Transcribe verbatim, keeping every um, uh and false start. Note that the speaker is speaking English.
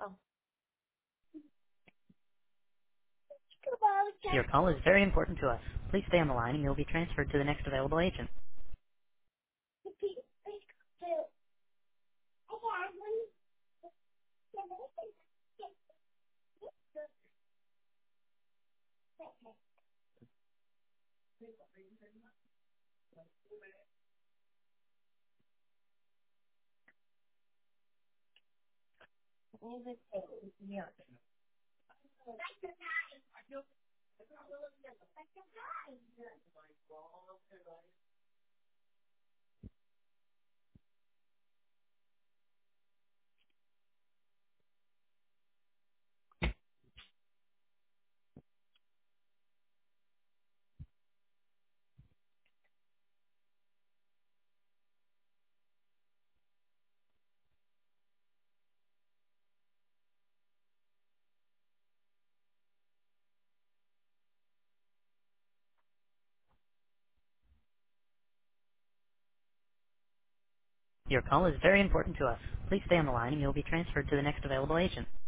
Oh. Your call is very important to us. Please stay on the line and you'll be transferred to the next available agent. Music. Yeah. Your call is very important to us. Please stay on the line and you'll be transferred to the next available agent.